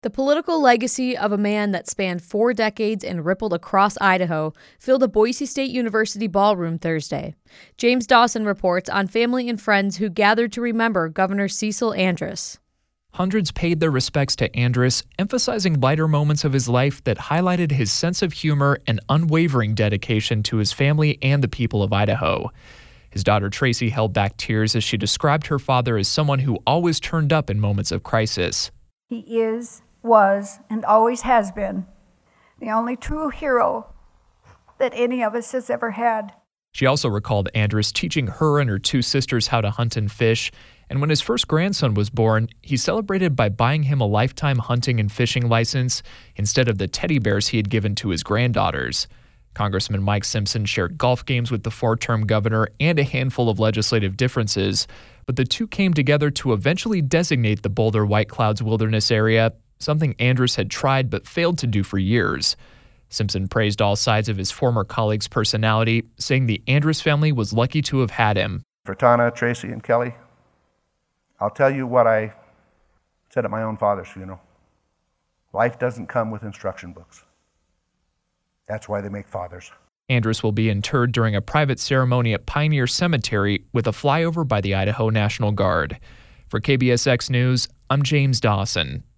The political legacy of a man that spanned 4 decades and rippled across Idaho filled a Boise State University ballroom Thursday. James Dawson reports on family and friends who gathered to remember Governor Cecil Andrus. Hundreds paid their respects to Andrus, emphasizing lighter moments of his life that highlighted his sense of humor and unwavering dedication to his family and the people of Idaho. His daughter Tracy held back tears as she described her father as someone who always turned up in moments of crisis. He is, was, and always has been the only true hero that any of us has ever had. She also recalled Andrus teaching her and her 2 sisters how to hunt and fish, and when his first grandson was born, he celebrated by buying him a lifetime hunting and fishing license instead of the teddy bears he had given to his granddaughters. Congressman Mike Simpson shared golf games with the 4-term governor and a handful of legislative differences, but the two came together to eventually designate the Boulder White Clouds Wilderness area, something Andrus had tried but failed to do for years. Simpson praised all sides of his former colleague's personality, saying the Andrus family was lucky to have had him. For Tana, Tracy, and Kelly, I'll tell you what I said at my own father's funeral. Life doesn't come with instruction books. That's why they make fathers. Andrus will be interred during a private ceremony at Pioneer Cemetery with a flyover by the Idaho National Guard. For KBSX News, I'm James Dawson.